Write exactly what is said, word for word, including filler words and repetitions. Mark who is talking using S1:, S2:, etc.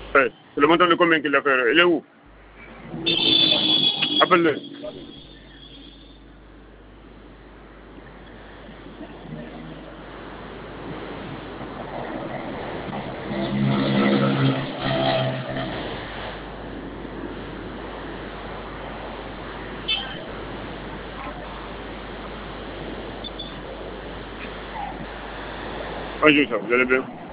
S1: Eh, c'est le montant de combien qu'il a fait? Il est où? Appelle-le. Bonjour, ça, vous allez bien?